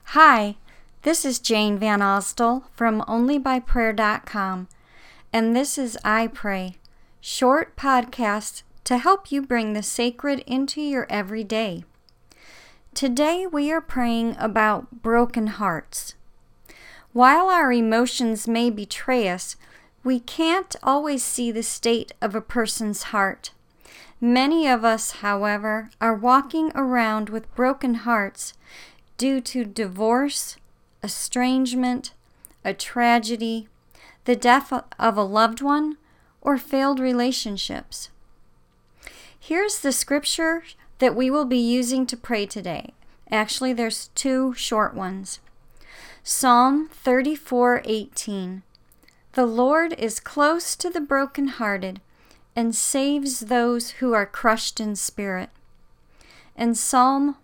Hi, this is Jane Van Ostel from OnlyByPrayer.com, and this is I Pray, short podcasts to help you bring the sacred into your everyday. Today we are praying about broken hearts. While our emotions may betray us, we can't always see the state of a person's heart. Many of us, however, are walking around with broken hearts due to divorce, estrangement, a tragedy, the death of a loved one, or failed relationships. Here's the scripture that we will be using to pray today. Actually, there's two short ones. Psalm 34:18. The Lord is close to the brokenhearted and saves those who are crushed in spirit. And Psalm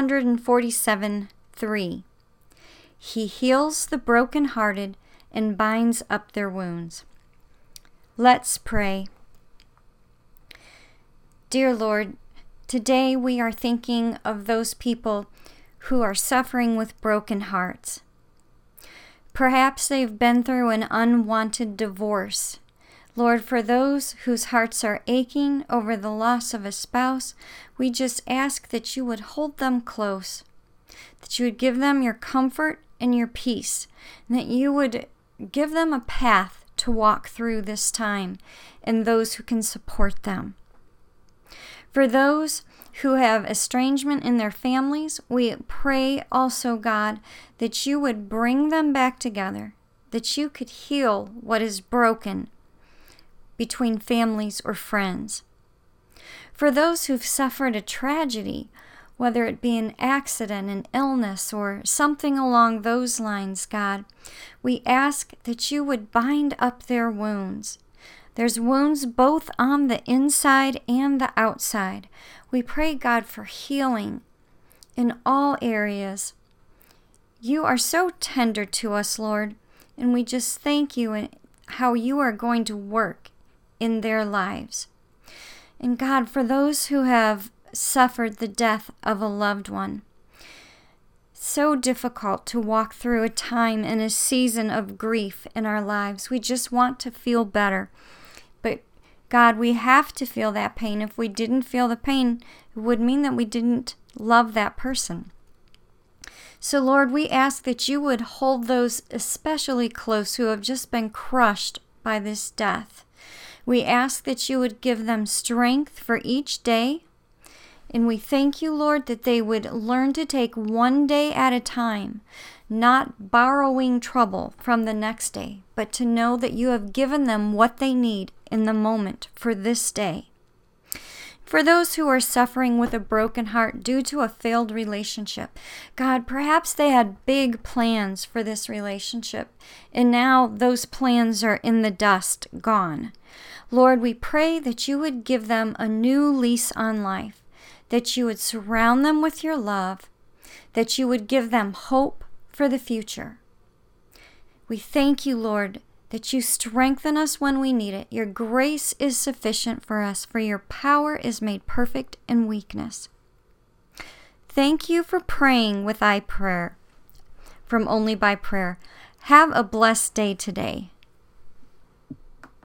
147:3. He heals the brokenhearted and binds up their wounds. Let's pray. Dear Lord, today we are thinking of those people who are suffering with broken hearts. Perhaps they've been through an unwanted divorce. Lord, for those whose hearts are aching over the loss of a spouse, we just ask that you would hold them close, that you would give them your comfort and your peace, and that you would give them a path to walk through this time and those who can support them. For those who have estrangement in their families, we pray also, God, that you would bring them back together, that you could heal what is broken between families or friends. For those who've suffered a tragedy, whether it be an accident, an illness, or something along those lines, God, we ask that you would bind up their wounds. There's wounds both on the inside and the outside. We pray, God, for healing in all areas. You are so tender to us, Lord, and we just thank you and how you are going to work in their lives. And God, for those who have suffered the death of a loved one, so difficult to walk through a time and a season of grief in our lives. We just want to feel better. But God, we have to feel that pain. If we didn't feel the pain, it would mean that we didn't love that person. So Lord, we ask that you would hold those especially close who have just been crushed by this death. We ask that you would give them strength for each day. And we thank you, Lord, that they would learn to take one day at a time, not borrowing trouble from the next day, but to know that you have given them what they need in the moment for this day. For those who are suffering with a broken heart due to a failed relationship, God, perhaps they had big plans for this relationship, and now those plans are in the dust, gone. Lord, we pray that you would give them a new lease on life, that you would surround them with your love, that you would give them hope for the future. We thank you, Lord, that you strengthen us when we need it. Your grace is sufficient for us, for your power is made perfect in weakness. Thank you for praying with I Prayer from Only by Prayer. Have a blessed day today.